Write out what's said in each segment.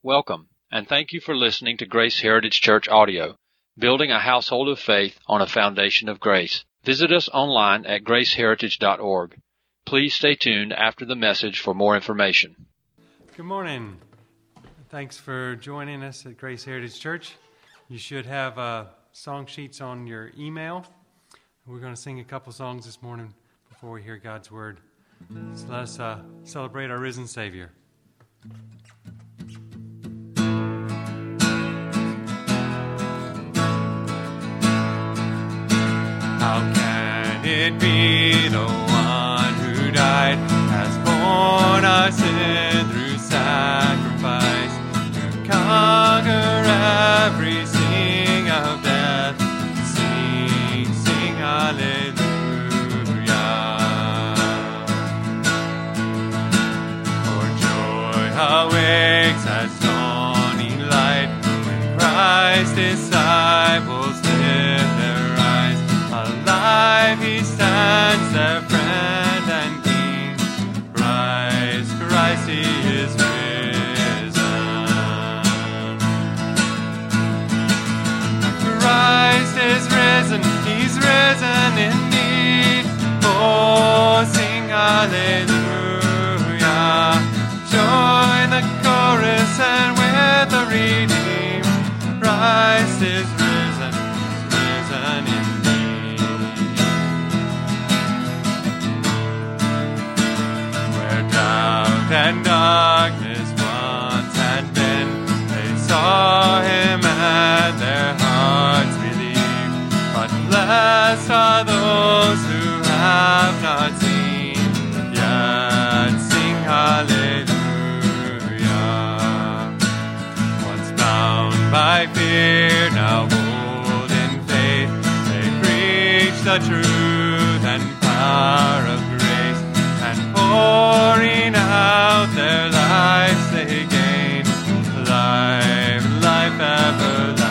Welcome, and thank you for listening to Grace Heritage Church Audio, building a household of faith on a foundation of grace. Visit us online at graceheritage.org. Please stay tuned after the message for more information. Good morning. Thanks for joining us at Grace Heritage Church. You should have song sheets on your email. We're going to sing a couple songs this morning before we hear God's Word. So let us celebrate our risen Savior. How can it be the one who died has borne our sin through sacrifice to conquer every sting of death? Sing, sing, hallelujah. For joy awakes as dawning light when Christ's disciples lift their eyes. Alive he stands, their friend and King. Christ, Christ, he is risen. Christ is risen, he's risen indeed. Oh, sing hallelujah. Join the chorus and with the redeemed. Christ is risen, risen indeed. Where doubt and darkness once had been, they saw him and their hearts believed. But blessed are those who have not seen, yet sing hallelujah. Once bound by fear, now bold in faith, they preach the truth and power of grace, and pouring out their lives they gain life, life everlasting.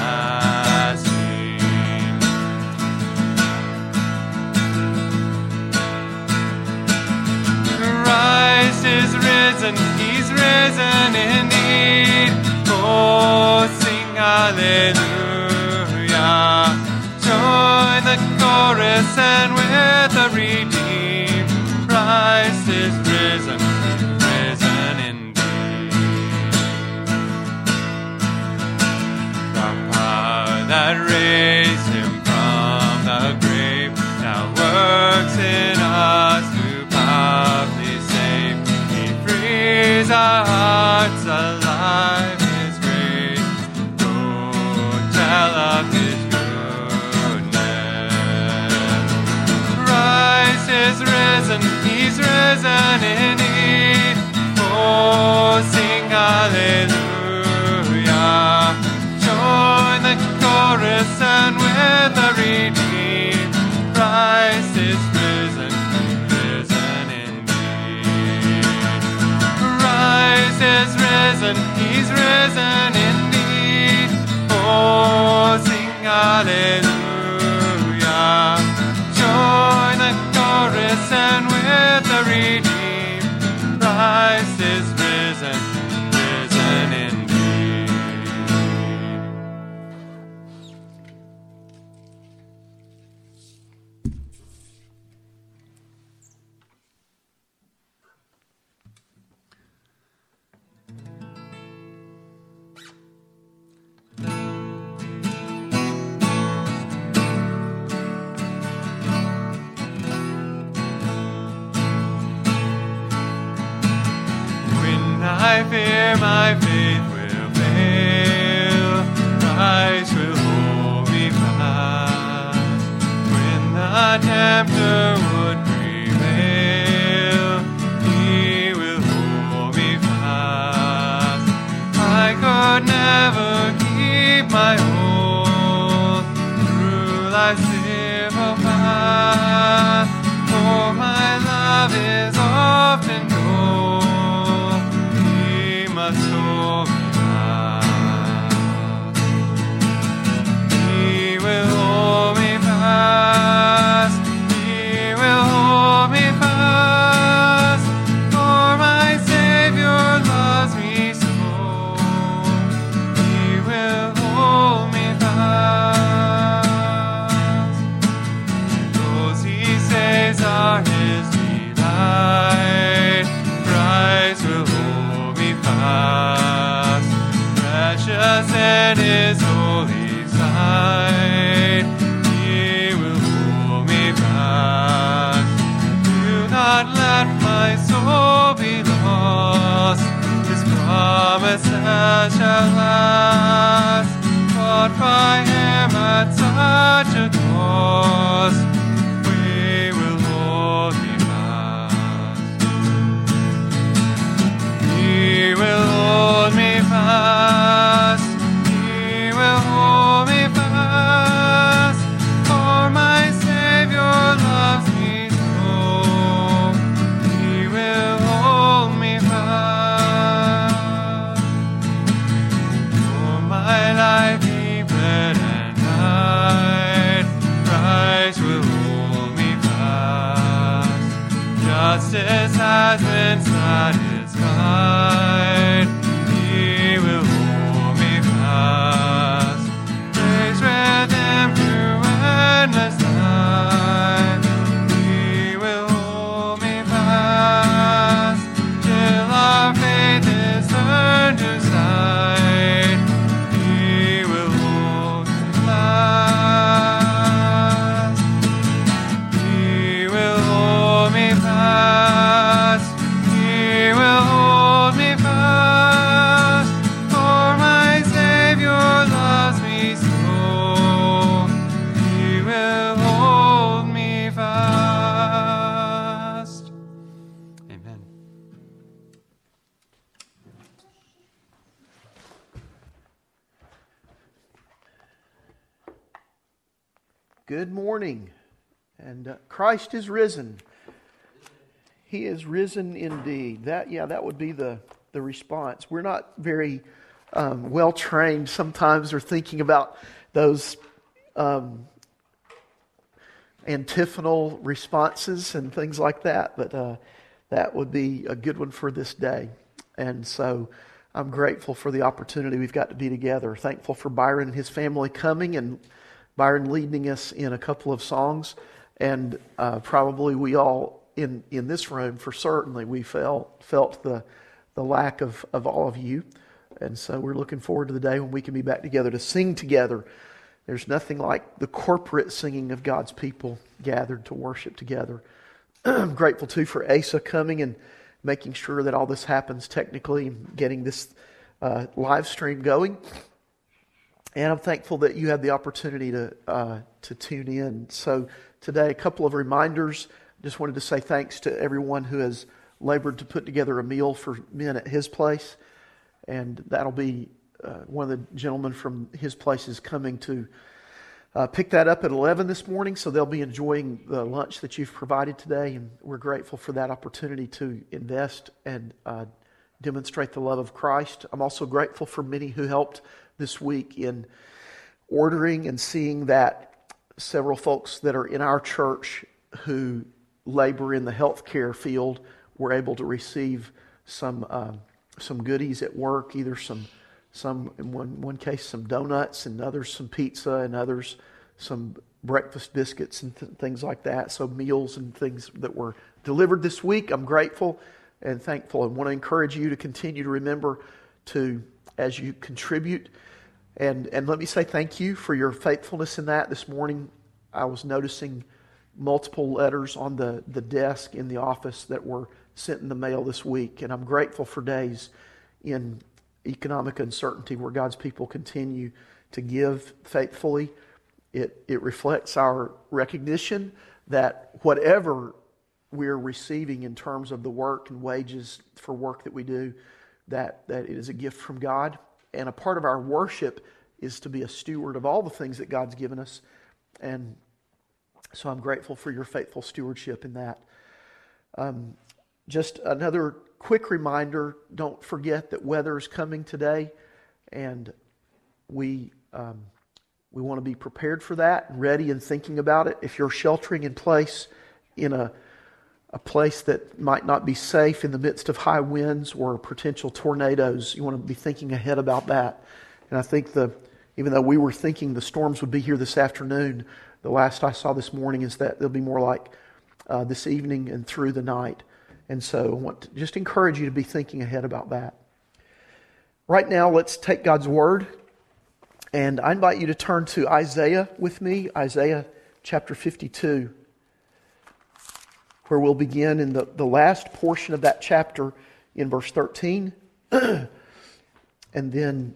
Christ is risen, he's risen indeed. Oh, sing hallelujah. Join the chorus and with the redeemed. Christ is risen, risen indeed. The power that raised him from the grave now works in us to powerfully save. He frees our hearts alive, his grace. Go tell of his is risen, he's risen indeed. Oh, sing hallelujah. Join the chorus and with the redeemed. Christ is risen, risen indeed. Christ is risen, he's risen indeed. Oh, sing hallelujah. Join the chorus and with the redeemed. Christ is risen, risen indeed. I fear my faith will fail. Christ will hold me fast. When the tempter would prevail, he will hold me fast. I could never keep my hold through life's simple path, for my love is often told. Must hold me fast. He will hold me fast. He will hold me fast. For my Savior loves me so. us shall last, bought by Him at such a cost. We will hold me fast. He will hold me fast. He will hold me fast. For my Savior loves me so. He will hold me fast. For my life He bled and died. Christ will hold me fast. Justice has been satisfied. He will hold me fast. Praise with Him through endless time. He will hold me fast till our faith is turned to sight. He will hold me fast. He will hold me fast. He will hold me fast. For my Savior loves me so. He will hold me fast. Amen. Good morning. And Christ is risen. He is risen indeed. That would be the response. We're not very well trained sometimes or thinking about those antiphonal responses and things like that, but that would be a good one for this day. And so I'm grateful for the opportunity we've got to be together. Thankful for Byron and his family coming, and Byron leading us in a couple of songs. And probably we all in this room, for certainly, we felt the lack of all of you. And so we're looking forward to the day when we can be back together to sing together. There's nothing like the corporate singing of God's people gathered to worship together. I'm grateful too for Asa coming and making sure that all this happens technically, getting this live stream going. And I'm thankful that you had the opportunity to tune in. So today, a couple of reminders. Just wanted to say thanks to everyone who has labored to put together a meal for men at his place. And that'll be one of the gentlemen from his place is coming to pick that up at 11 this morning. So they'll be enjoying the lunch that you've provided today. And we're grateful for that opportunity to invest and demonstrate the love of Christ. I'm also grateful for many who helped this week in ordering and seeing that several folks that are in our church who labor in the healthcare field were able to receive some goodies at work, either some in one case some donuts, and others some pizza, and others some breakfast biscuits and things like that. So meals and things that were delivered this week. I'm grateful and thankful, and want to encourage you to continue to remember to, as you contribute, and let me say thank you for your faithfulness in that. This morning I was noticing multiple letters on the desk in the office that were sent in the mail this week, and I'm grateful for days in economic uncertainty where God's people continue to give faithfully. It reflects our recognition that whatever we're receiving in terms of the work and wages for work that we do, that it is a gift from God. And a part of our worship is to be a steward of all the things that God's given us. And so I'm grateful for your faithful stewardship in that. Just another quick reminder, don't forget that weather is coming today, and we want to be prepared for that and ready and thinking about it. If you're sheltering in place in a place that might not be safe in the midst of high winds or potential tornadoes, you want to be thinking ahead about that. And I think even though we were thinking the storms would be here this afternoon, the last I saw this morning is that they'll be more like this evening and through the night. And so I want to just encourage you to be thinking ahead about that. Right now, let's take God's Word. And I invite you to turn to Isaiah with me, Isaiah chapter 52, where we'll begin in the last portion of that chapter in verse 13. And then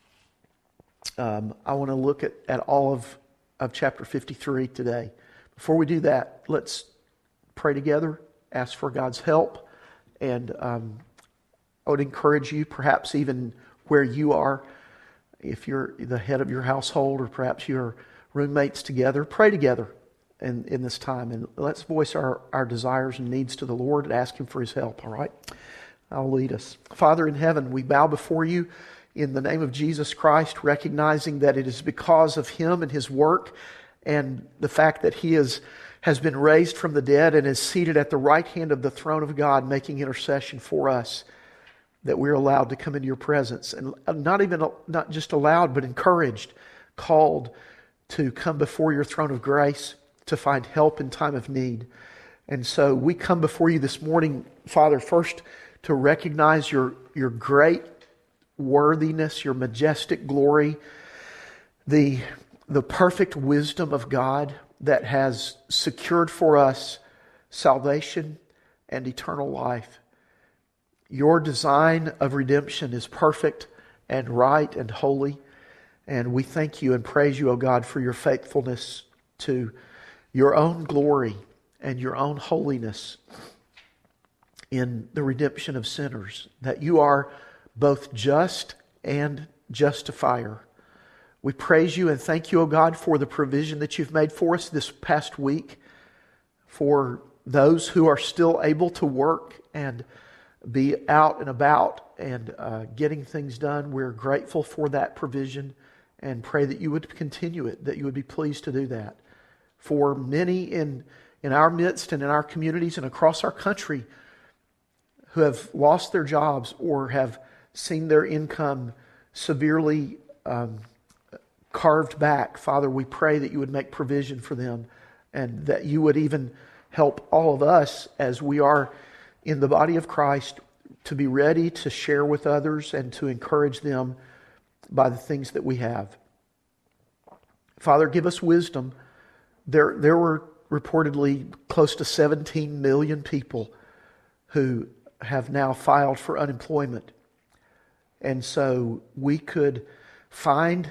I want to look at all of chapter 53 today. Before we do that, let's pray together, ask for God's help. And I would encourage you, perhaps even where you are, if you're the head of your household or perhaps your roommates together, pray together in this time. And let's voice our desires and needs to the Lord and ask Him for His help, all right? I'll lead us. Father in heaven, we bow before You in the name of Jesus Christ, recognizing that it is because of Him and His work and the fact that He has been raised from the dead and is seated at the right hand of the throne of God, making intercession for us, that we're allowed to come into Your presence. And not just allowed, but encouraged, called to come before Your throne of grace to find help in time of need. And so we come before You this morning, Father, first to recognize Your great worthiness, Your majestic glory, the perfect wisdom of God that has secured for us salvation and eternal life. Your design of redemption is perfect and right and holy. And we thank You and praise You, O God, for Your faithfulness to Your own glory and Your own holiness in the redemption of sinners. That You are both just and justifier. We praise You and thank You, O God, for the provision that You've made for us this past week, for those who are still able to work and be out and about and getting things done. We're grateful for that provision and pray that You would continue it, that You would be pleased to do that. For many in our midst and in our communities and across our country who have lost their jobs or have seen their income severely carved back, Father, we pray that You would make provision for them and that You would even help all of us as we are in the body of Christ to be ready to share with others and to encourage them by the things that we have. Father, give us wisdom. There were reportedly close to 17 million people who have now filed for unemployment. And so we could find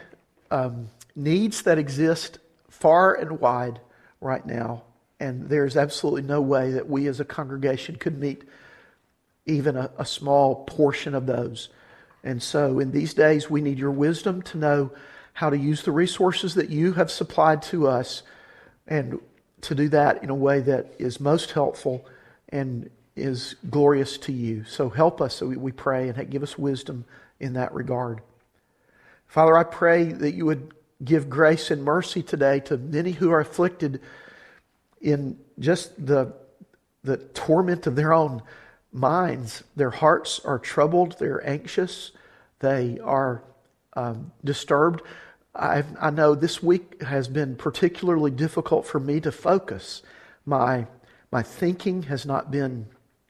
needs that exist far and wide right now. And there's absolutely no way that we as a congregation could meet even a small portion of those. And so in these days, we need Your wisdom to know how to use the resources that You have supplied to us and to do that in a way that is most helpful and is glorious to You. So help us, so we pray, and give us wisdom in that regard. Father, I pray that You would give grace and mercy today to many who are afflicted in just the torment of their own minds. Their hearts are troubled. They're anxious. They are disturbed. I know this week has been particularly difficult for me to focus. My thinking has not been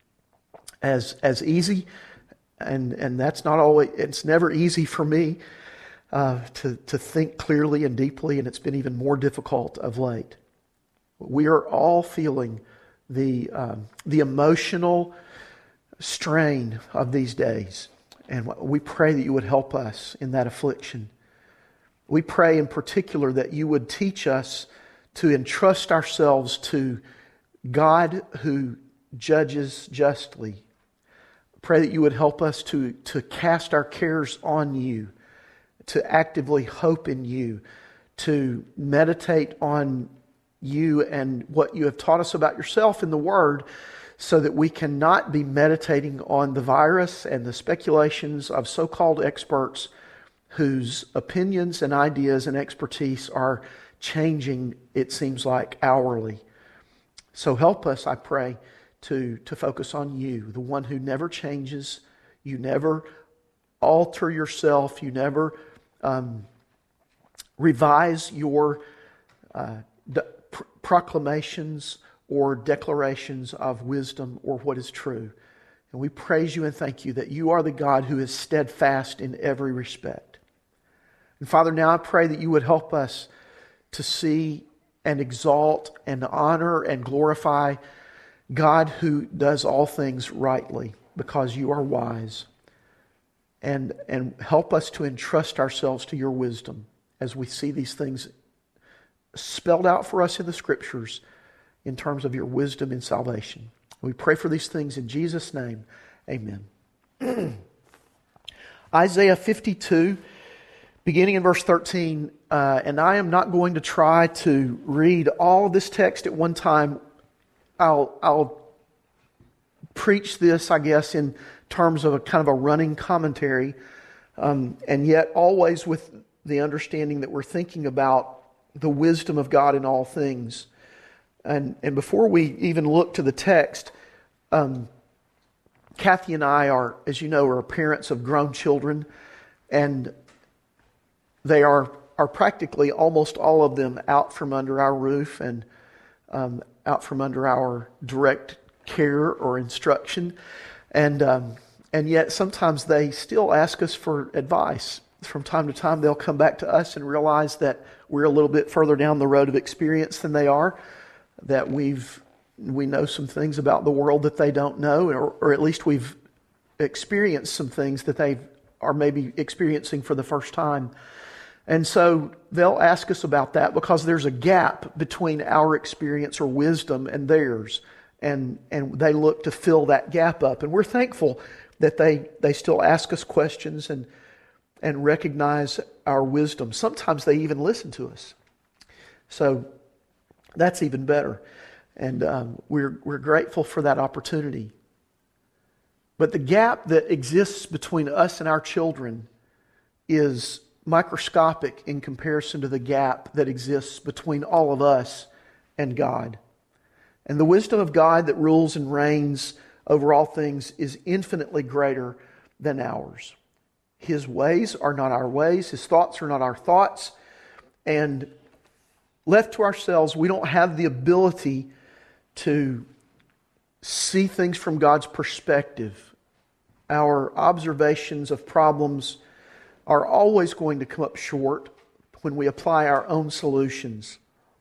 as easy, and that's not always. It's never easy for me to think clearly and deeply, and it's been even more difficult of late. We are all feeling the emotional strain of these days, and we pray that You would help us in that affliction. We pray in particular that You would teach us to entrust ourselves to God who judges justly. Pray that You would help us to cast our cares on You, to actively hope in You, to meditate on You and what You have taught us about Yourself in the Word, so that we cannot be meditating on the virus and the speculations of so-called experts whose opinions and ideas and expertise are changing, it seems like, hourly. So help us, I pray, to focus on You, the one who never changes. You never alter Yourself. You never revise Your proclamations or declarations of wisdom or what is true. And we praise You and thank You that You are the God who is steadfast in every respect. And Father, now I pray that You would help us to see and exalt and honor and glorify God who does all things rightly, because You are wise. and help us to entrust ourselves to your wisdom as we see these things spelled out for us in the Scriptures in terms of your wisdom in salvation. We pray for these things in Jesus' name. Amen. Isaiah 52, beginning in verse 13, and I am not going to try to read all of this text at one time. I'll preach this, I guess, in terms of a kind of a running commentary, and yet always with the understanding that we're thinking about the wisdom of God in all things. And before we even look to the text, Kathy and I are, as you know, are parents of grown children, and they are practically almost all of them out from under our roof and out from under our direct care or instruction, and yet sometimes they still ask us for advice. From time to time, they'll come back to us and realize that we're a little bit further down the road of experience than they are, that we know some things about the world that they don't know, or at least we've experienced some things that they are maybe experiencing for the first time. And so they'll ask us about that because there's a gap between our experience or wisdom and theirs, and they look to fill that gap up. And we're thankful that they still ask us questions and recognize our wisdom. Sometimes they even listen to us. So that's even better. And we're grateful for that opportunity. But the gap that exists between us and our children is microscopic in comparison to the gap that exists between all of us and God. And the wisdom of God that rules and reigns over all things is infinitely greater than ours. His ways are not our ways. His thoughts are not our thoughts. And left to ourselves, we don't have the ability to see things from God's perspective. Our observations of problems are always going to come up short when we apply our own solutions.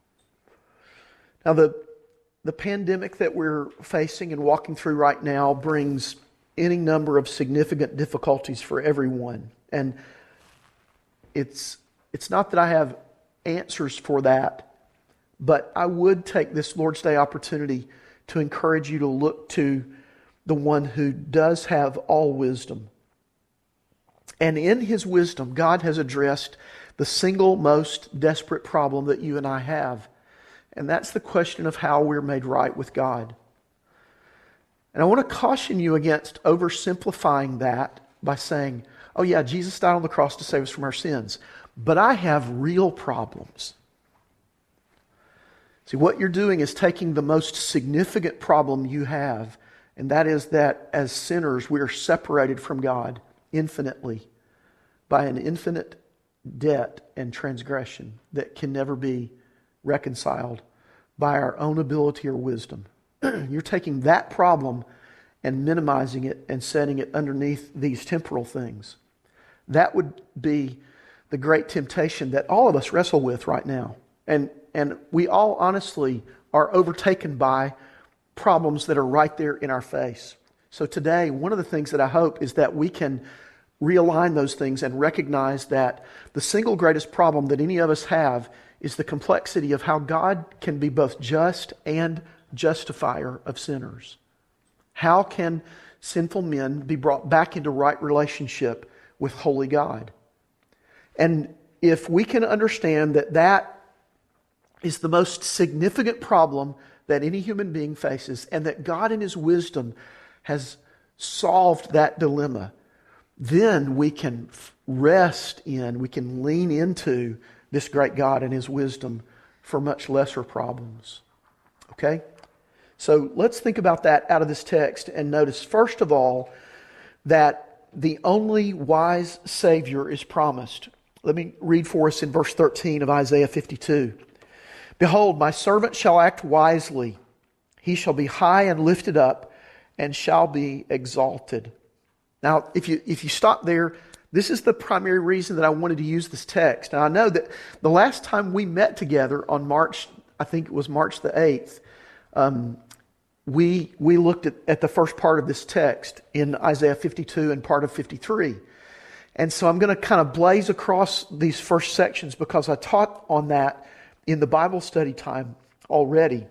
Now, the pandemic that we're facing and walking through right now brings any number of significant difficulties for everyone. And it's not that I have answers for that, but I would take this Lord's Day opportunity to encourage you to look to the one who does have all wisdom. And in His wisdom, God has addressed the single most desperate problem that you and I have. And that's the question of how we're made right with God. And I want to caution you against oversimplifying that by saying, oh yeah, Jesus died on the cross to save us from our sins, but I have real problems. See, what you're doing is taking the most significant problem you have, and that is that as sinners we are separated from God infinitely by an infinite debt and transgression that can never be reconciled by our own ability or wisdom. You're taking that problem and minimizing it and setting it underneath these temporal things. That would be the great temptation that all of us wrestle with right now. And we all honestly are overtaken by problems that are right there in our face. So today, one of the things that I hope is that we can realign those things and recognize that the single greatest problem that any of us have is the complexity of how God can be both just and justifier of sinners. How can sinful men be brought back into right relationship with holy God? And if we can understand that that is the most significant problem that any human being faces, and that God in His wisdom has solved that dilemma, then we can rest in, we can lean into this great God and His wisdom for much lesser problems. Okay? So let's think about that out of this text and notice, first of all, that the only wise Savior is promised. Let me read for us in verse 13 of Isaiah 52. Behold, my servant shall act wisely. He shall be high and lifted up and shall be exalted. Now, if you stop there, this is the primary reason that I wanted to use this text. Now, I know that the last time we met together on March, I think it was March the 8th, we looked at the first part of this text in Isaiah 52 and part of 53. And so I'm going to kind of blaze across these first sections because I taught on that in the Bible study time already.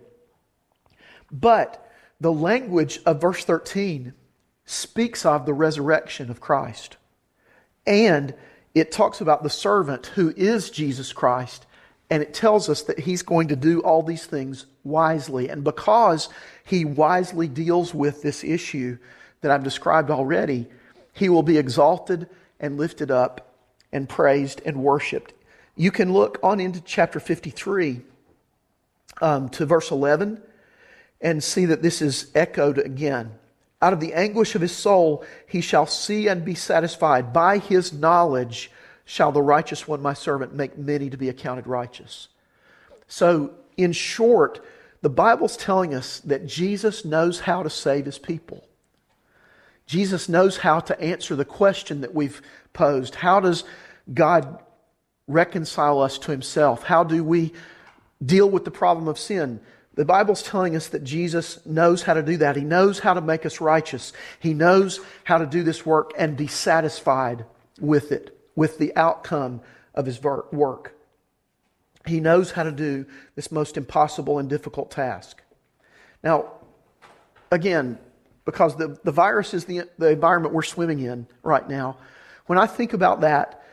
But the language of verse 13 speaks of the resurrection of Christ. And it talks about the servant who is Jesus Christ. And it tells us that He's going to do all these things wisely. And because He wisely deals with this issue that I've described already, He will be exalted and lifted up and praised and worshiped. You can look on into chapter 53 to verse 11 and see that this is echoed again. Out of the anguish of his soul he shall see and be satisfied. By his knowledge shall the righteous one, my servant, make many to be accounted righteous. So, in short, the Bible's telling us that Jesus knows how to save His people. Jesus knows how to answer the question that we've posed. How does God reconcile us to Himself? How do we deal with the problem of sin? The Bible's telling us that Jesus knows how to do that. He knows how to make us righteous. He knows how to do this work and be satisfied with it, with the outcome of His work. He knows how to do this most impossible and difficult task. Now, again, because the virus is the environment we're swimming in right now, when I think about that,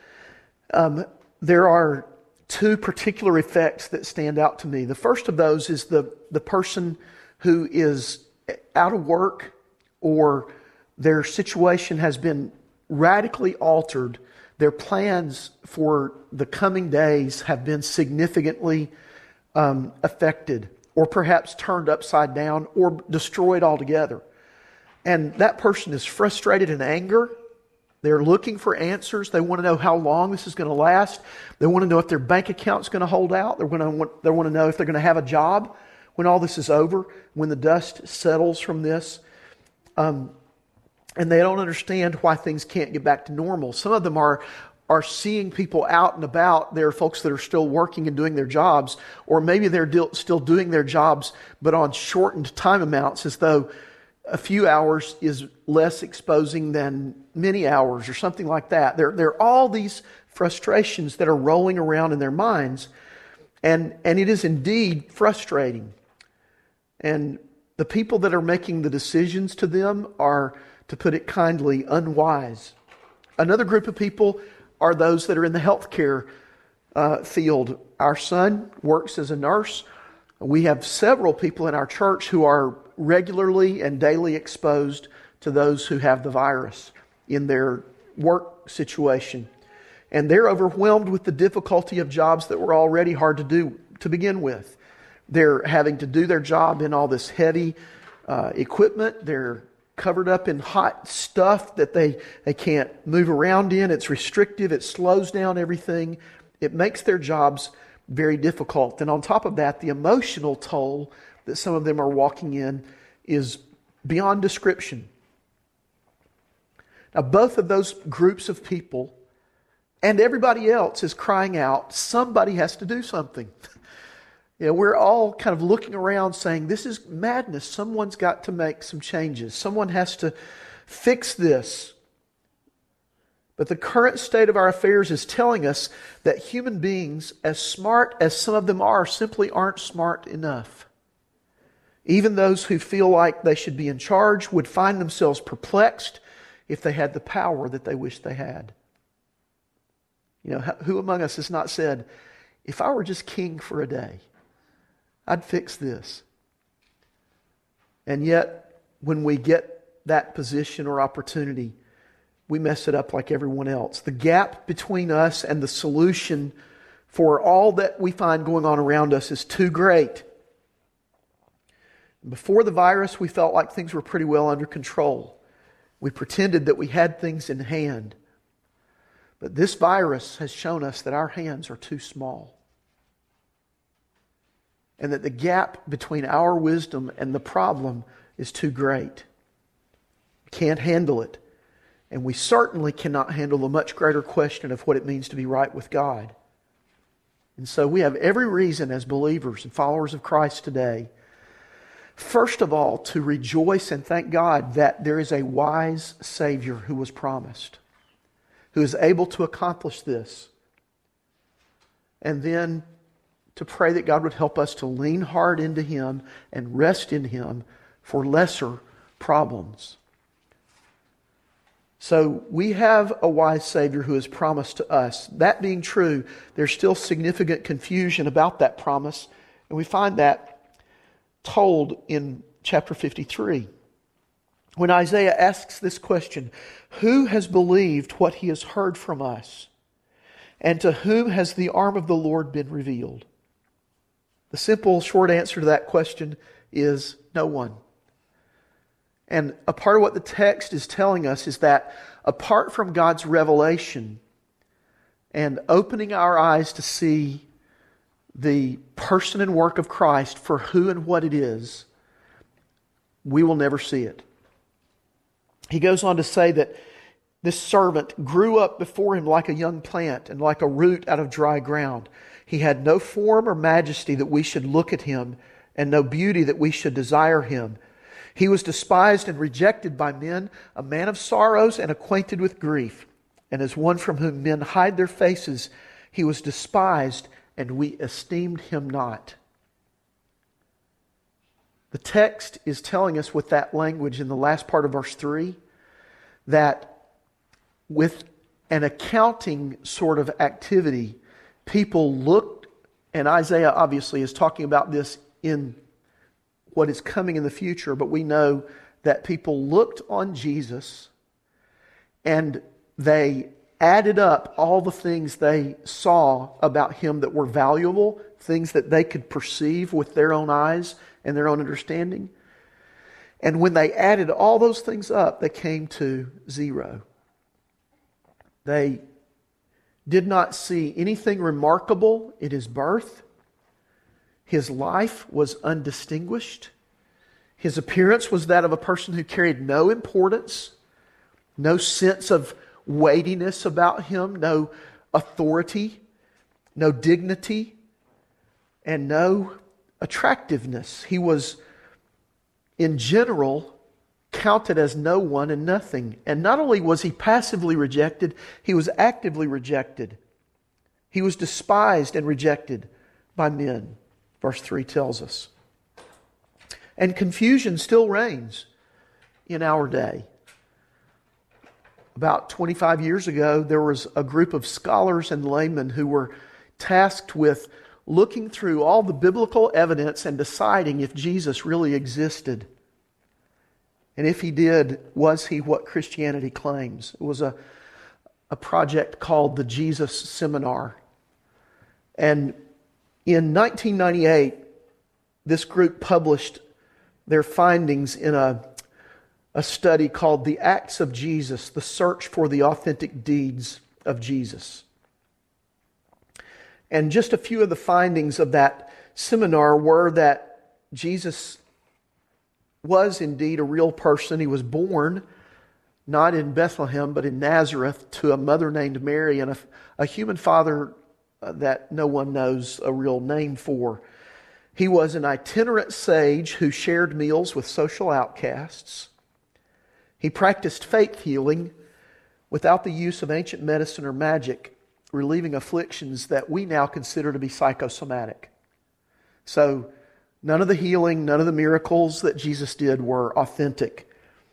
there are two particular effects that stand out to me. The first of those is the person who is out of work or their situation has been radically altered. Their plans for the coming days have been significantly affected or perhaps turned upside down or destroyed altogether. And that person is frustrated and angry. They're looking for answers. They want to know how long this is going to last. They want to know if their bank account's going to hold out. They want to know if they're going to have a job when all this is over, when the dust settles from this. And they don't understand why things can't get back to normal. Some of them are seeing people out and about. There are folks that are still working and doing their jobs, or maybe they're still doing their jobs, but on shortened time amounts, as though a few hours is less exposing than many hours or something like that. There are all these frustrations that are rolling around in their minds, and it is indeed frustrating. And the people that are making the decisions to them are, to put it kindly, unwise. Another group of people are those that are in the healthcare field. Our son works as a nurse. We have several people in our church who are regularly and daily exposed to those who have the virus in their work situation. And they're overwhelmed with the difficulty of jobs that were already hard to do to begin with. They're having to do their job in all this heavy equipment. They're covered up in hot stuff that they can't move around in. It's restrictive. It slows down everything. It makes their jobs very difficult. And on top of that, the emotional toll that some of them are walking in is beyond description. Now, both of those groups of people and everybody else is crying out, somebody has to do something. We're all kind of looking around saying, this is madness. Someone's got to make some changes. Someone has to fix this. But the current state of our affairs is telling us that human beings, as smart as some of them are, simply aren't smart enough. Even those who feel like they should be in charge would find themselves perplexed if they had the power that they wish they had. Who among us has not said, if I were just king for a day, I'd fix this. And yet, when we get that position or opportunity, we mess it up like everyone else. The gap between us and the solution for all that we find going on around us is too great. Before the virus, we felt like things were pretty well under control. We pretended that we had things in hand. But this virus has shown us that our hands are too small. And that the gap between our wisdom and the problem is too great. We can't handle it. And we certainly cannot handle the much greater question of what it means to be right with God. And so we have every reason as believers and followers of Christ today, first of all, to rejoice and thank God that there is a wise Savior who was promised who is able to accomplish this. And then to pray that God would help us to lean hard into Him and rest in Him for lesser problems. So we have a wise Savior who has promised to us. That being true, there's still significant confusion about that promise, and we find that told in chapter 53. When Isaiah asks this question, who has believed what he has heard from us? And to whom has the arm of the Lord been revealed? The simple, short answer to that question is no one. And a part of what the text is telling us is that apart from God's revelation and opening our eyes to see the person and work of Christ for who and what it is, we will never see it. He goes on to say that this servant grew up before him like a young plant and like a root out of dry ground. He had no form or majesty that we should look at him, and no beauty that we should desire him. He was despised and rejected by men, a man of sorrows and acquainted with grief. And as one from whom men hide their faces, he was despised, and we esteemed him not. The text is telling us with that language in the last part of verse 3 that with an accounting sort of activity, people looked, and Isaiah obviously is talking about this in what is coming in the future, but we know that people looked on Jesus and they added up all the things they saw about Him that were valuable, things that they could perceive with their own eyes and their own understanding. And when they added all those things up, they came to zero. They did not see anything remarkable in His birth. His life was undistinguished. His appearance was that of a person who carried no importance, no sense of weightiness about Him, no authority, no dignity, and no attractiveness. He was, in general, counted as no one and nothing. And not only was He passively rejected, He was actively rejected. He was despised and rejected by men, verse 3 tells us. And confusion still reigns in our day. About 25 years ago, there was a group of scholars and laymen who were tasked with looking through all the biblical evidence and deciding if Jesus really existed. And if He did, was He what Christianity claims? It was a project called the Jesus Seminar. And in 1998, this group published their findings in a study called The Acts of Jesus, the Search for the Authentic Deeds of Jesus. And just a few of the findings of that seminar were that Jesus was indeed a real person. He was born not in Bethlehem, but in Nazareth to a mother named Mary and a human father that no one knows a real name for. He was an itinerant sage who shared meals with social outcasts. He practiced faith healing without the use of ancient medicine or magic, relieving afflictions that we now consider to be psychosomatic. So none of the healing, none of the miracles that Jesus did were authentic.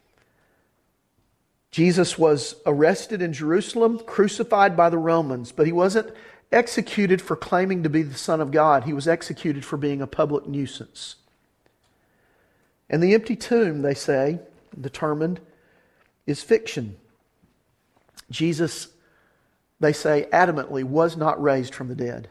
Jesus was arrested in Jerusalem, crucified by the Romans, but He wasn't executed for claiming to be the Son of God. He was executed for being a public nuisance. And the empty tomb, they say, determined, is fiction. Jesus, they say, adamantly was not raised from the dead.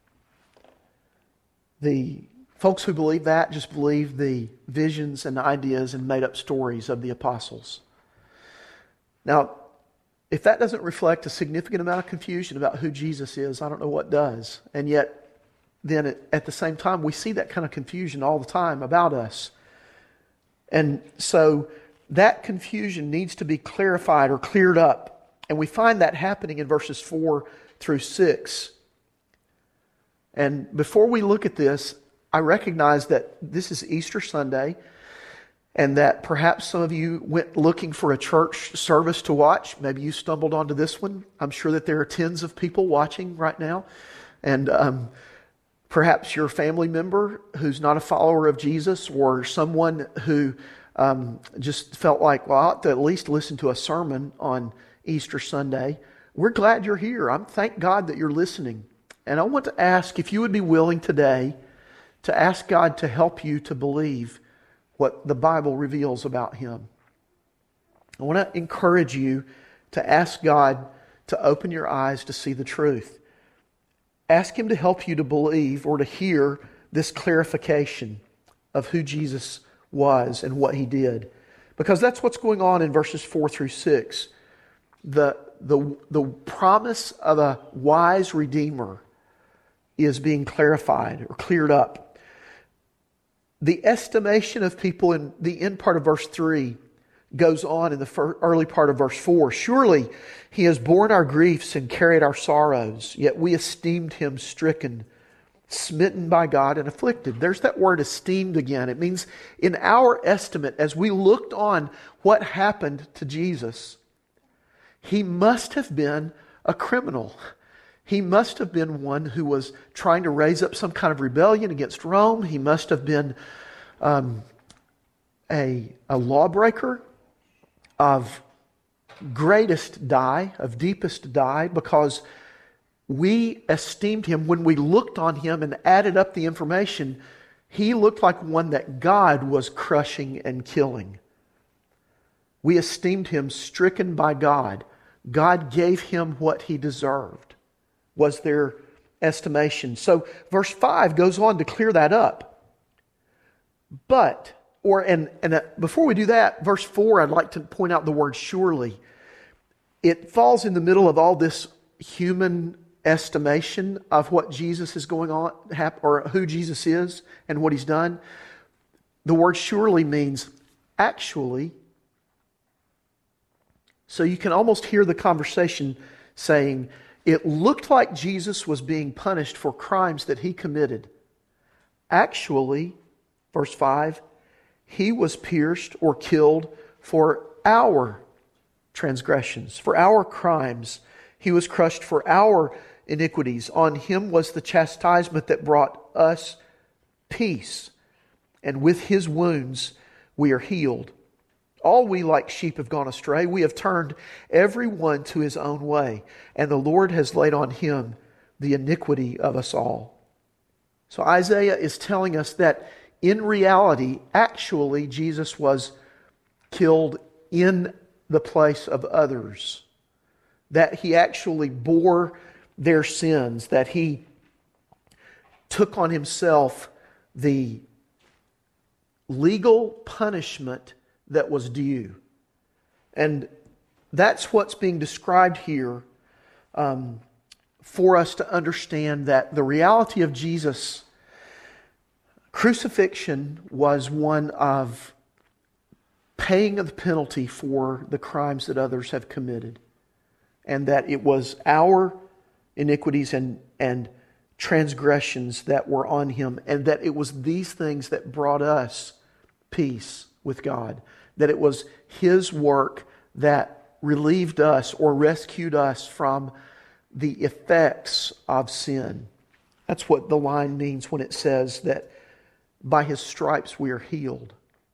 The folks who believe that just believe the visions and ideas and made-up stories of the apostles. Now, if that doesn't reflect a significant amount of confusion about who Jesus is, I don't know what does. And yet, then at the same time, we see that kind of confusion all the time about us. And so that confusion needs to be clarified or cleared up. And we find that happening in verses 4 through 6. And before we look at this, I recognize that this is Easter Sunday. and that perhaps some of you went looking for a church service to watch. Maybe you stumbled onto this one. I'm sure that there are tens of people watching right now. And perhaps your family member who's not a follower of Jesus, or someone who just felt like, well, I ought to at least listen to a sermon on Easter Sunday. We're glad you're here. Thank God that you're listening. And I want to ask if you would be willing today to ask God to help you to believe what the Bible reveals about Him. I want to encourage you to ask God to open your eyes to see the truth. Ask Him to help you to believe or to hear this clarification of who Jesus was and what He did. Because that's what's going on in verses 4 through 6. The promise of a wise Redeemer is being clarified or cleared up. The estimation of people in the end part of verse 3 goes on in the early part of verse 4. Surely He has borne our griefs and carried our sorrows, yet we esteemed Him stricken, smitten by God and afflicted. There's that word esteemed again. It means in our estimate, as we looked on what happened to Jesus, He must have been a criminal. He must have been one who was trying to raise up some kind of rebellion against Rome. He must have been a lawbreaker of greatest dye, of deepest dye, because we esteemed Him. When we looked on Him and added up the information, He looked like one that God was crushing and killing. We esteemed Him stricken by God. God gave Him what He deserved, was their estimation. So verse 5 goes on to clear that up. But, before we do that, verse 4, I'd like to point out the word surely. It falls in the middle of all this human estimation of what Jesus is going on, or who Jesus is and what He's done. The word surely means actually. So you can almost hear the conversation saying, it looked like Jesus was being punished for crimes that He committed. Actually, verse 5, He was pierced or killed for our transgressions, for our crimes. He was crushed for our iniquities. On Him was the chastisement that brought us peace, and with His wounds we are healed. All we like sheep have gone astray. We have turned every one to his own way, and the Lord has laid on Him the iniquity of us all. So Isaiah is telling us that in reality, actually, Jesus was killed in the place of others. That He actually bore their sins, that He took on Himself the legal punishment that was due. And that's what's being described here for us to understand that the reality of Jesus' crucifixion was one of paying of the penalty for the crimes that others have committed. And that it was our iniquities and transgressions that were on Him. And that it was these things that brought us peace with God. That it was His work that relieved us or rescued us from the effects of sin. That's what the line means when it says that by His stripes we are healed.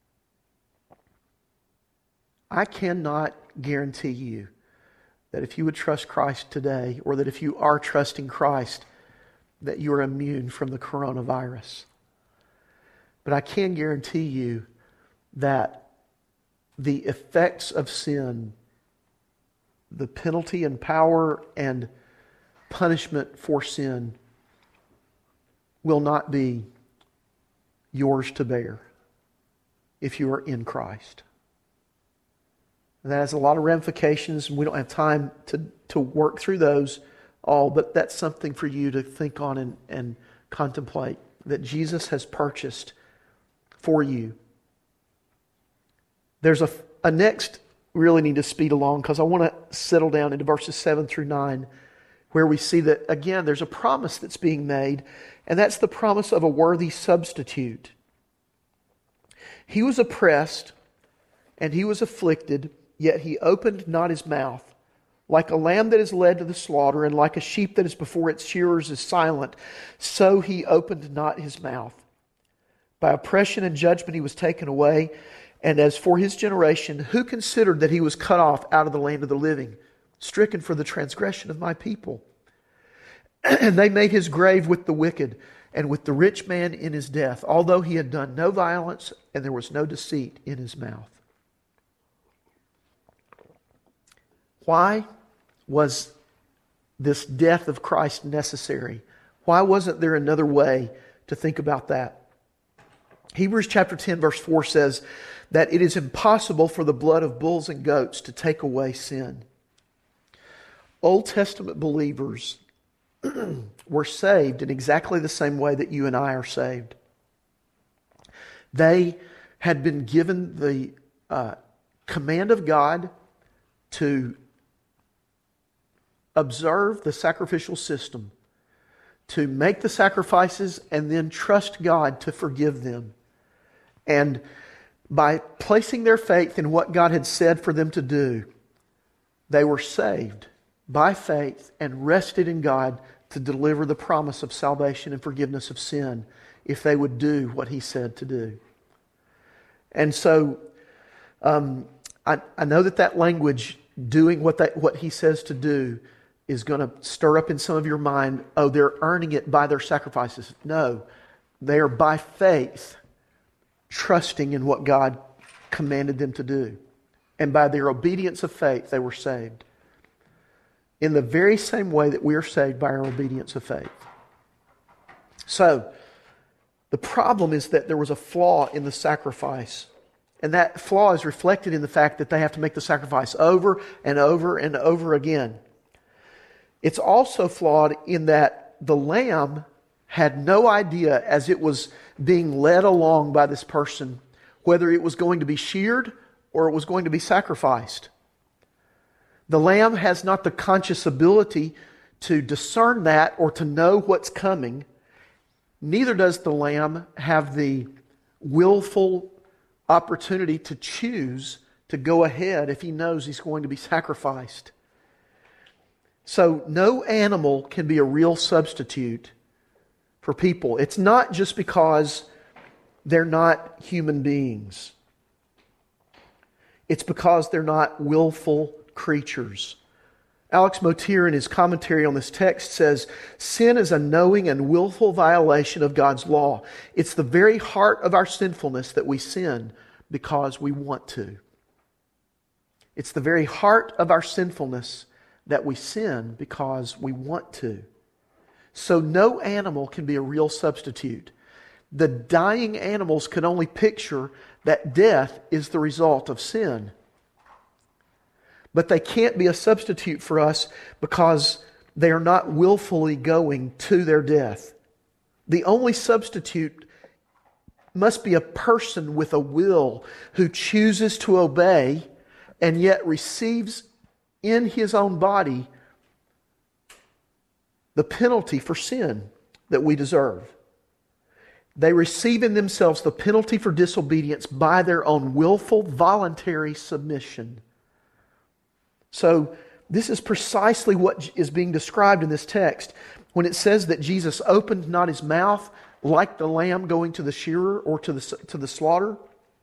I cannot guarantee you that if you would trust Christ today, or that if you are trusting Christ, that you are immune from the coronavirus. But I can guarantee you that the effects of sin, the penalty and power and punishment for sin, will not be yours to bear if you are in Christ. And that has a lot of ramifications, and we don't have time to work through those all, but that's something for you to think on and contemplate, that Jesus has purchased for you. There's a next, we really need to speed along because I want to settle down into verses 7 through 9, where we see that, again, there's a promise that's being made, and that's the promise of a worthy substitute. He was oppressed and he was afflicted, yet he opened not his mouth. Like a lamb that is led to the slaughter, and like a sheep that is before its shearers is silent, so he opened not his mouth. By oppression and judgment he was taken away. And as for his generation, who considered that he was cut off out of the land of the living, stricken for the transgression of my people? And they made his grave with the wicked, and with the rich man in his death, although he had done no violence, and there was no deceit in his mouth. Why was this death of Christ necessary? Why wasn't there another way to think about that? Hebrews chapter 10 verse 4 says that it is impossible for the blood of bulls and goats to take away sin. Old Testament believers were saved in exactly the same way that you and I are saved. They had been given the command of God to observe the sacrificial system, to make the sacrifices and then trust God to forgive them. And by placing their faith in what God had said for them to do, they were saved by faith and rested in God to deliver the promise of salvation and forgiveness of sin if they would do what He said to do. And so I know that language, doing what He says to do, is going to stir up in some of your mind, oh, they're earning it by their sacrifices. No, they are by faith, trusting in what God commanded them to do. And by their obedience of faith, they were saved. In the very same way that we are saved by our obedience of faith. So, the problem is that there was a flaw in the sacrifice. And that flaw is reflected in the fact that they have to make the sacrifice over and over and over again. It's also flawed in that the lamb had no idea as it was being led along by this person whether it was going to be sheared or it was going to be sacrificed. The lamb has not the conscious ability to discern that or to know what's coming. Neither does the lamb have the willful opportunity to choose to go ahead if he knows he's going to be sacrificed. So no animal can be a real substitute for people. It's not just because they're not human beings. It's because they're not willful creatures. Alex Motyer, in his commentary on this text, says, sin is a knowing and willful violation of God's law. It's the very heart of our sinfulness that we sin because we want to. It's the very heart of our sinfulness that we sin because we want to. So no animal can be a real substitute. The dying animals can only picture that death is the result of sin. But they can't be a substitute for us because they are not willfully going to their death. The only substitute must be a person with a will who chooses to obey and yet receives in his own body the penalty for sin that we deserve. They receive in themselves the penalty for disobedience by their own willful, voluntary submission. So, this is precisely what is being described in this text when it says that Jesus opened not his mouth like the lamb going to the shearer or to the slaughter.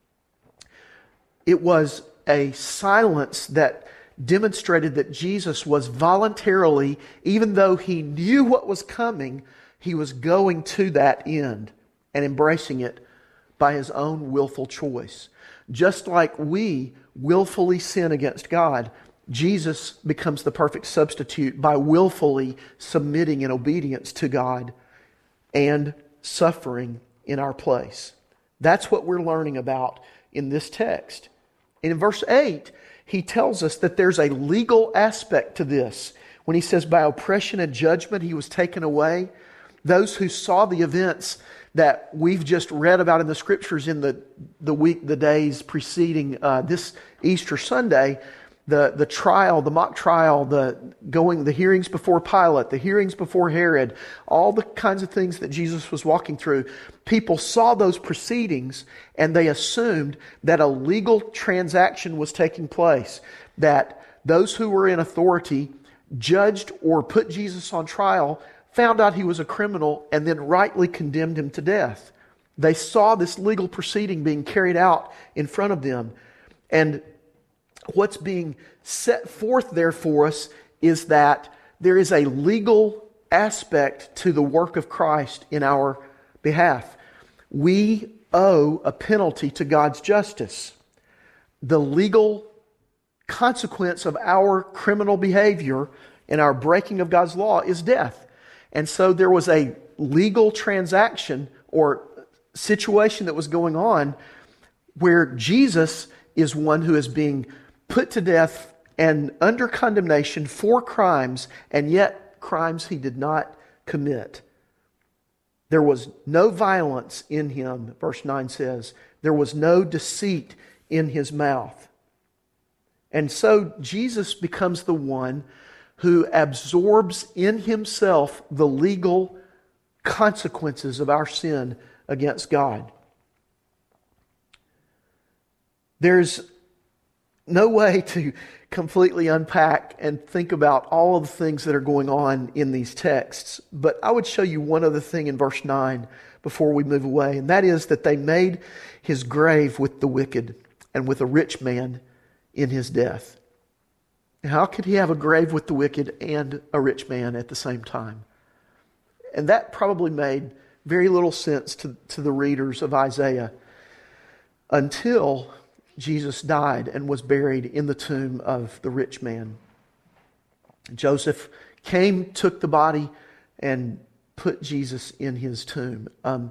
It was a silence that demonstrated that Jesus was voluntarily, even though he knew what was coming, he was going to that end and embracing it by his own willful choice. Just like we willfully sin against God, Jesus becomes the perfect substitute by willfully submitting in obedience to God and suffering in our place. That's what we're learning about in this text. And in verse 8, he tells us that there's a legal aspect to this. When he says, by oppression and judgment he was taken away, those who saw the events that we've just read about in the Scriptures in the days preceding this Easter Sunday, the trial, the mock trial, the hearings before Pilate, the hearings before Herod, all the kinds of things that Jesus was walking through, people saw those proceedings and they assumed that a legal transaction was taking place, that those who were in authority judged or put Jesus on trial, found out he was a criminal, and then rightly condemned him to death. They saw this legal proceeding being carried out in front of them. And what's being set forth there for us is that there is a legal aspect to the work of Christ in our behalf. We owe a penalty to God's justice. The legal consequence of our criminal behavior and our breaking of God's law is death. And so there was a legal transaction or situation that was going on where Jesus is one who is being put to death and under condemnation for crimes, and yet crimes he did not commit. There was no violence in him, verse 9 says. There was no deceit in his mouth. And so Jesus becomes the one who absorbs in himself the legal consequences of our sin against God. There's no way to completely unpack and think about all of the things that are going on in these texts, but I would show you one other thing in verse 9 before we move away, and that is that they made his grave with the wicked and with a rich man in his death. How could he have a grave with the wicked and a rich man at the same time? And that probably made very little sense to the readers of Isaiah until Jesus died and was buried in the tomb of the rich man. Joseph came, took the body, and put Jesus in his tomb.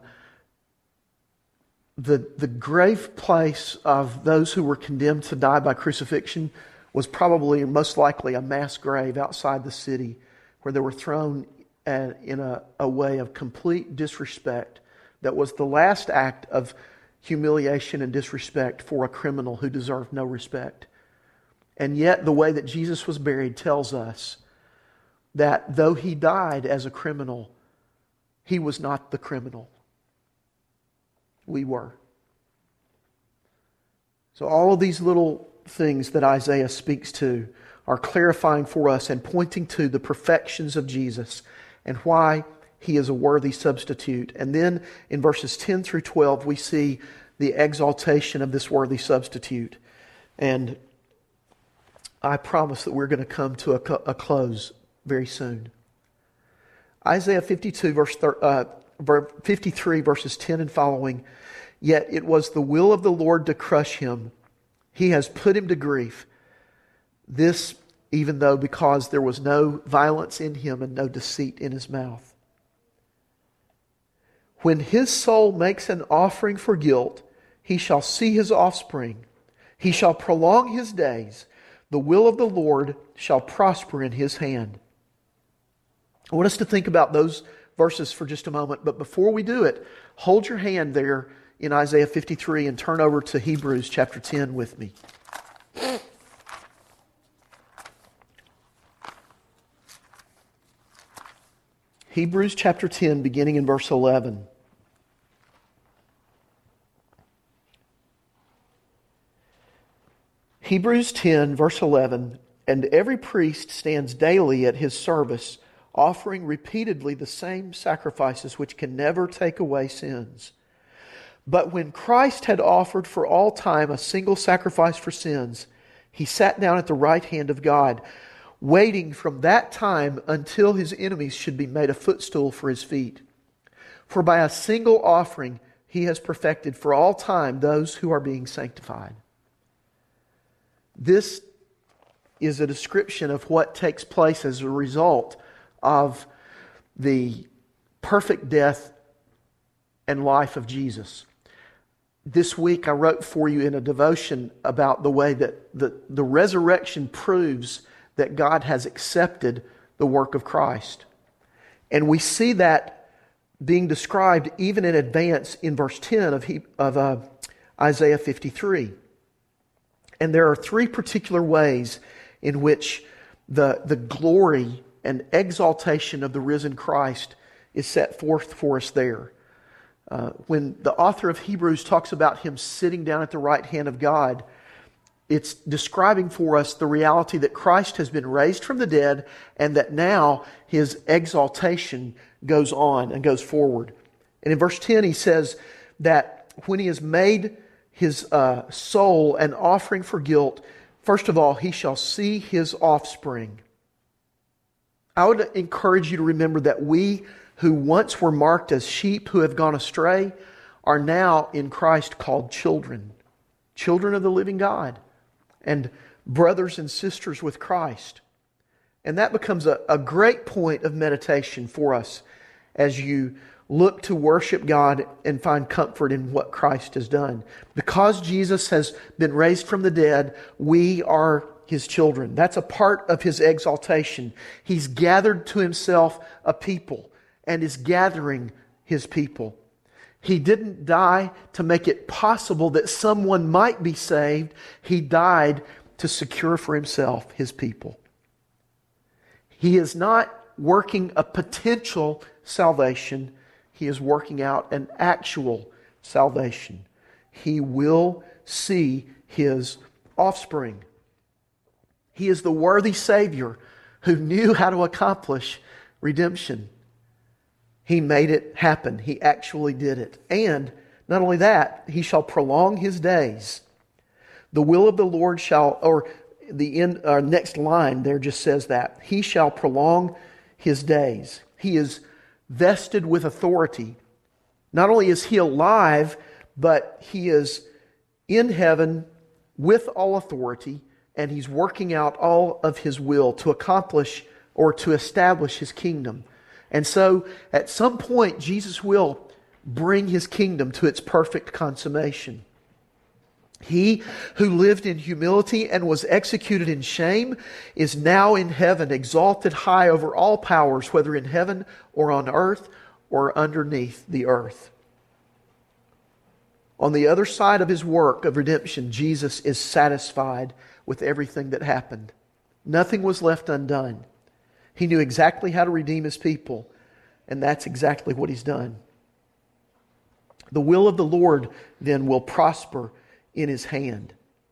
The grave place of those who were condemned to die by crucifixion was probably most likely a mass grave outside the city where they were thrown in a way of complete disrespect that was the last act of humiliation and disrespect for a criminal who deserved no respect. And yet the way that Jesus was buried tells us that though he died as a criminal, he was not the criminal. We were. So all of these little things that Isaiah speaks to are clarifying for us and pointing to the perfections of Jesus and why he is a worthy substitute. And then in verses 10 through 12, we see the exaltation of this worthy substitute. And I promise that we're going to come to a close very soon. Isaiah 53, verses 10 and following. Yet it was the will of the Lord to crush him. He has put him to grief. This even though because there was no violence in him and no deceit in his mouth. When his soul makes an offering for guilt, he shall see his offspring. He shall prolong his days. The will of the Lord shall prosper in his hand. I want us to think about those verses for just a moment, but before we do it, hold your hand there in Isaiah 53 and turn over to Hebrews chapter 10 with me. Hebrews chapter 10, beginning in verse 11. Hebrews 10, verse 11. And every priest stands daily at his service, offering repeatedly the same sacrifices which can never take away sins. But when Christ had offered for all time a single sacrifice for sins, he sat down at the right hand of God, waiting from that time until his enemies should be made a footstool for his feet. For by a single offering he has perfected for all time those who are being sanctified. This is a description of what takes place as a result of the perfect death and life of Jesus. This week I wrote for you in a devotion about the way that the resurrection proves that God has accepted the work of Christ. And we see that being described even in advance in verse 10 of Isaiah 53. And there are three particular ways in which the glory and exaltation of the risen Christ is set forth for us there. When the author of Hebrews talks about him sitting down at the right hand of God, it's describing for us the reality that Christ has been raised from the dead and that now his exaltation goes on and goes forward. And in verse 10 he says that when he has made his soul an offering for guilt, first of all, he shall see his offspring. I would encourage you to remember that we who once were marked as sheep who have gone astray are now in Christ called children. Children of the living God and brothers and sisters with Christ. And that becomes a great point of meditation for us as you look to worship God and find comfort in what Christ has done. Because Jesus has been raised from the dead, we are his children. That's a part of his exaltation. He's gathered to himself a people and is gathering his people. He didn't die to make it possible that someone might be saved. He died to secure for himself his people. He is not working a potential salvation. He is working out an actual salvation. He will see his offspring. He is the worthy Savior who knew how to accomplish redemption. He made it happen. He actually did it. And not only that, he shall prolong his days. The will of the Lord shall, or the next line there just says that. He shall prolong his days. He is vested with authority. Not only is he alive, but he is in heaven with all authority, and he's working out all of his will to accomplish or to establish his kingdom. And so, at some point, Jesus will bring his kingdom to its perfect consummation. He who lived in humility and was executed in shame is now in heaven, exalted high over all powers, whether in heaven or on earth or underneath the earth. On the other side of his work of redemption, Jesus is satisfied with everything that happened. Nothing was left undone. He knew exactly how to redeem his people, and that's exactly what he's done. The will of the Lord then will prosper in his hand.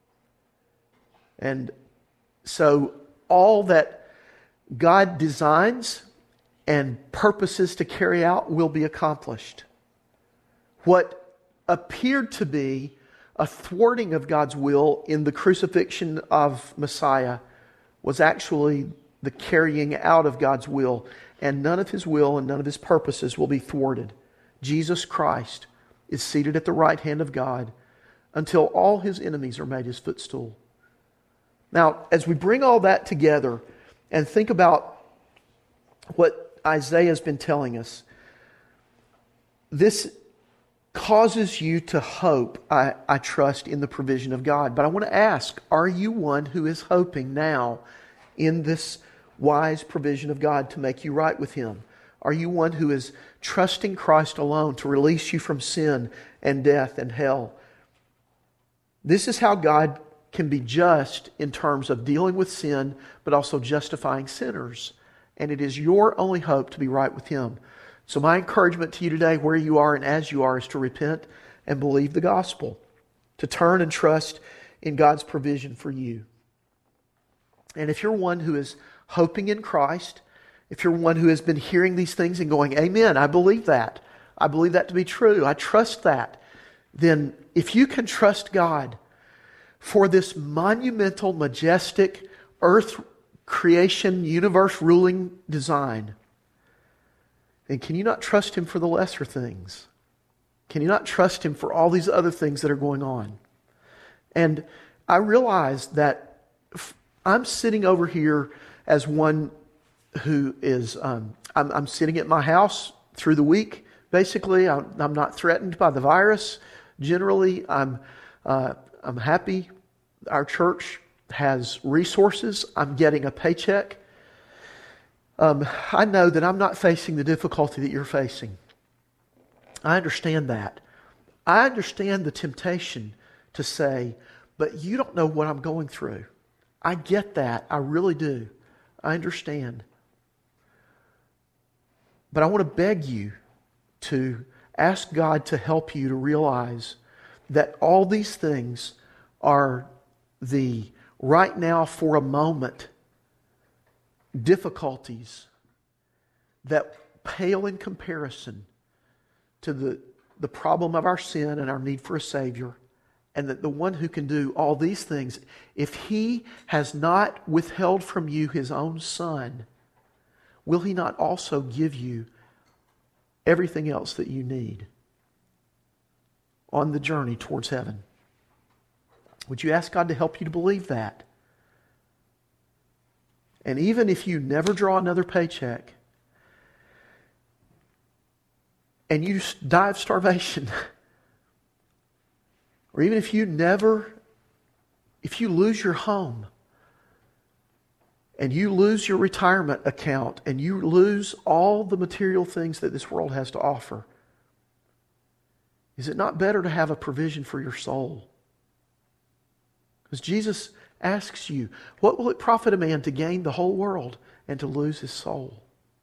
And so all that God designs and purposes to carry out will be accomplished. What appeared to be a thwarting of God's will in the crucifixion of Messiah was actually the carrying out of God's will. And none of his will and none of his purposes will be thwarted. Jesus Christ is seated at the right hand of God until all his enemies are made his footstool. Now, as we bring all that together and think about what Isaiah has been telling us, this causes you to hope, I trust, in the provision of God. But I want to ask, are you one who is hoping now in this wise provision of God to make you right with him? Are you one who is trusting Christ alone to release you from sin and death and hell? This is how God can be just in terms of dealing with sin, but also justifying sinners. And it is your only hope to be right with him. So my encouragement to you today, where you are and as you are, is to repent and believe the gospel. To turn and trust in God's provision for you. And if you're one who is hoping in Christ, if you're one who has been hearing these things and going, amen, I believe that. I believe that to be true. I trust that. Then if you can trust God for this monumental, majestic, earth creation, universe ruling design, then can you not trust him for the lesser things? Can you not trust him for all these other things that are going on? And I realize that I'm sitting over here as one who is, I'm sitting at my house through the week. Basically, I'm not threatened by the virus. Generally, I'm happy. Our church has resources. I'm getting a paycheck. I know that I'm not facing the difficulty that you're facing. I understand that. I understand the temptation to say, but you don't know what I'm going through. I get that. I really do. I understand. But I want to beg you to ask God to help you to realize that all these things are the right now, for a moment, difficulties that pale in comparison to the problem of our sin and our need for a Savior, and that the one who can do all these things, if He has not withheld from you His own Son, will He not also give you everything else that you need on the journey towards heaven? Would you ask God to help you to believe that? And even if you never draw another paycheck and you die of starvation, or even if you lose your home and you lose your retirement account and you lose all the material things that this world has to offer, is it not better to have a provision for your soul? Because Jesus asks you, what will it profit a man to gain the whole world and to lose his soul?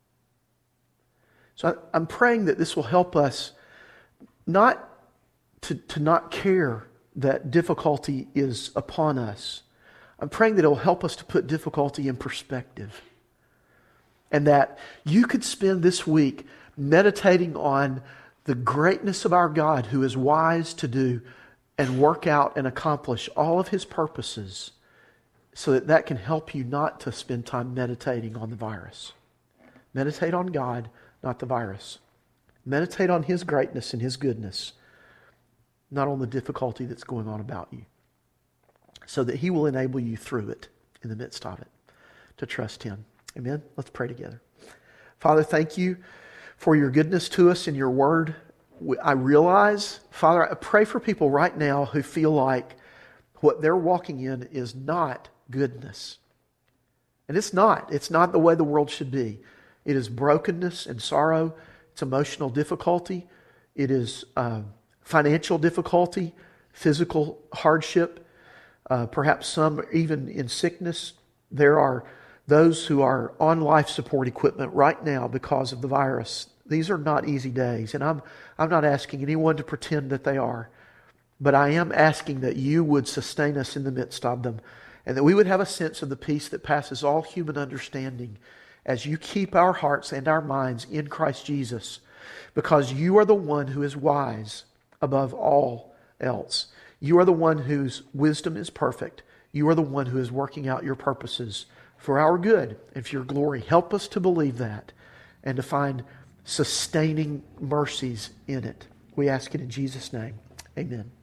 So I'm praying that this will help us not to not care that difficulty is upon us. I'm praying that it will help us to put difficulty in perspective. And that you could spend this week meditating on the greatness of our God, who is wise to do and work out and accomplish all of His purposes, so that that can help you not to spend time meditating on the virus. Meditate on God, not the virus. Meditate on His greatness and His goodness, not on the difficulty that's going on about you, so that He will enable you through it, in the midst of it, to trust Him. Amen? Let's pray together. Father, thank you for your goodness to us in your word. I realize, Father, I pray for people right now who feel like what they're walking in is not goodness. And it's not. It's not the way the world should be. It is brokenness and sorrow. It's emotional difficulty. It is financial difficulty, physical hardship, perhaps some even in sickness. There are those who are on life support equipment right now because of the virus. These are not easy days, and I'm not asking anyone to pretend that they are, but I am asking that you would sustain us in the midst of them, and that we would have a sense of the peace that passes all human understanding as you keep our hearts and our minds in Christ Jesus, because you are the one who is wise above all else. You are the one whose wisdom is perfect. You are the one who is working out your purposes for our good and for your glory. Help us to believe that and to find sustaining mercies in it. We ask it in Jesus' name. Amen.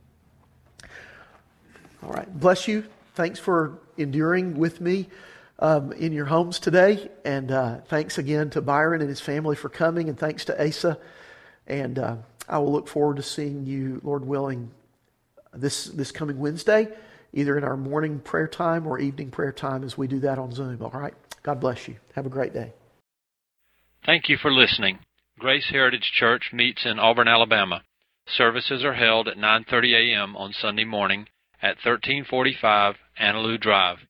All right. Bless you. Thanks for enduring with me in your homes today. And thanks again to Byron and his family for coming. And thanks to Asa. And I will look forward to seeing you, Lord willing, this coming Wednesday, either in our morning prayer time or evening prayer time as we do that on Zoom. All right? God bless you. Have a great day. Thank you for listening. Grace Heritage Church meets in Auburn, Alabama. Services are held at 9:30 a.m. on Sunday morning at 1345 Annaloo Drive.